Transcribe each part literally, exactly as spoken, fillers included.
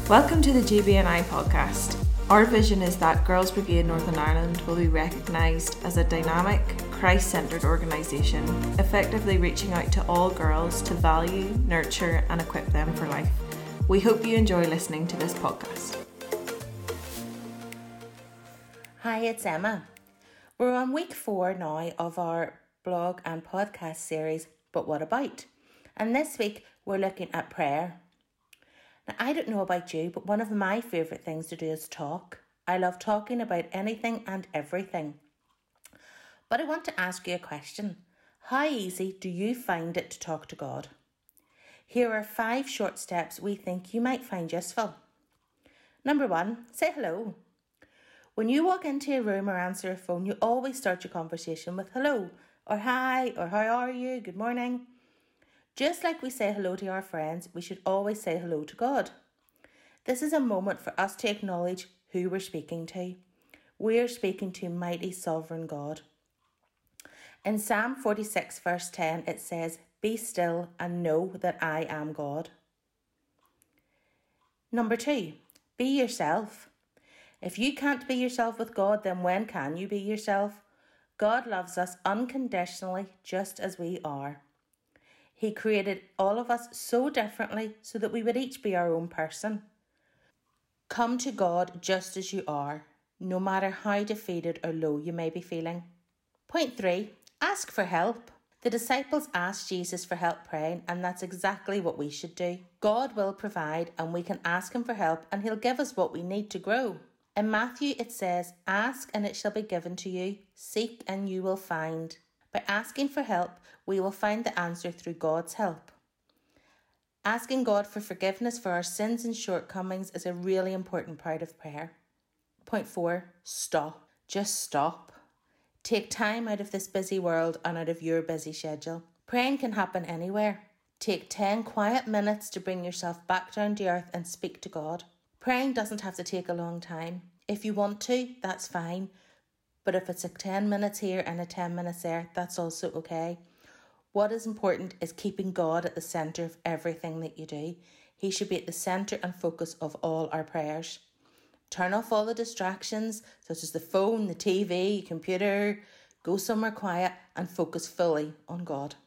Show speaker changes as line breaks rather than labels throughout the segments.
Welcome to the G B N I podcast. Our vision is that Girls Brigade Northern Ireland will be recognised as a dynamic, Christ-centred organisation, effectively reaching out to all girls to value, nurture and equip them for life. We hope you enjoy listening to this podcast.
Hi, it's Emma. We're on week four now of our blog and podcast series, But What About? And this week we're looking at prayer. Now, I don't know about you, but one of my favourite things to do is talk. I love talking about anything and everything. But I want to ask you a question. How easy do you find it to talk to God? Here are five short steps we think you might find useful. Number one, say hello. When you walk into a room or answer a phone, you always start your conversation with hello, or hi, or how are you, good morning. Just like we say hello to our friends, we should always say hello to God. This is a moment for us to acknowledge who we're speaking to. We are speaking to mighty sovereign God. In Psalm forty-six verse ten it says, "Be still and know that I am God." Number two, be yourself. If you can't be yourself with God, then when can you be yourself? God loves us unconditionally just as we are. He created all of us so differently so that we would each be our own person. Come to God just as you are, no matter how defeated or low you may be feeling. Point three, ask for help. The disciples asked Jesus for help praying, and that's exactly what we should do. God will provide, and we can ask him for help, and he'll give us what we need to grow. In Matthew it says, "Ask and it shall be given to you, seek and you will find." By asking for help, we will find the answer through God's help. Asking God for forgiveness for our sins and shortcomings is a really important part of prayer. Point four, stop. Just stop. Take time out of this busy world and out of your busy schedule. Praying can happen anywhere. Take ten quiet minutes to bring yourself back down to earth and speak to God. Praying doesn't have to take a long time. If you want to, that's fine. But if it's a ten minutes here and a ten minutes there, that's also okay. What is important is keeping God at the centre of everything that you do. He should be at the centre and focus of all our prayers. Turn off all the distractions, such as the phone, the T V, computer. Go somewhere quiet and focus fully on God.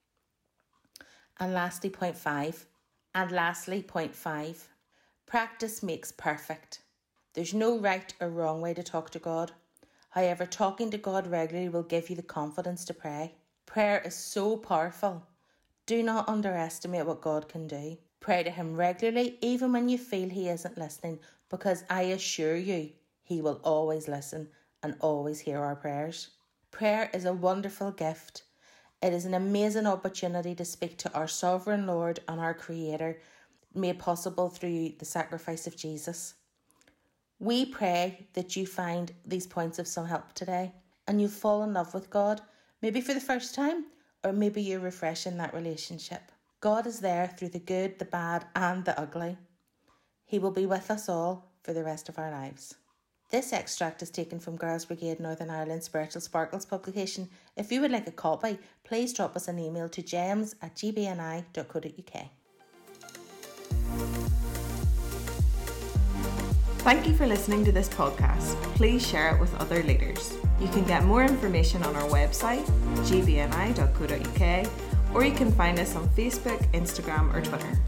And lastly, point five. And lastly, point five. Practice makes perfect. There's no right or wrong way to talk to God. However, talking to God regularly will give you the confidence to pray. Prayer is so powerful. Do not underestimate what God can do. Pray to him regularly, even when you feel he isn't listening, because I assure you, he will always listen and always hear our prayers. Prayer is a wonderful gift. It is an amazing opportunity to speak to our sovereign Lord and our Creator, made possible through the sacrifice of Jesus. We pray that you find these points of some help today and you fall in love with God, maybe for the first time, or maybe you're refreshing that relationship. God is there through the good, the bad and the ugly. He will be with us all for the rest of our lives. This extract is taken from Girls Brigade Northern Ireland Spiritual Sparkles publication. If you would like a copy, please drop us an email to gems at g b n i dot co dot u k.
Thank you for listening to this podcast. Please share it with other leaders. You can get more information on our website, g b n i dot co dot u k, or you can find us on Facebook, Instagram or Twitter.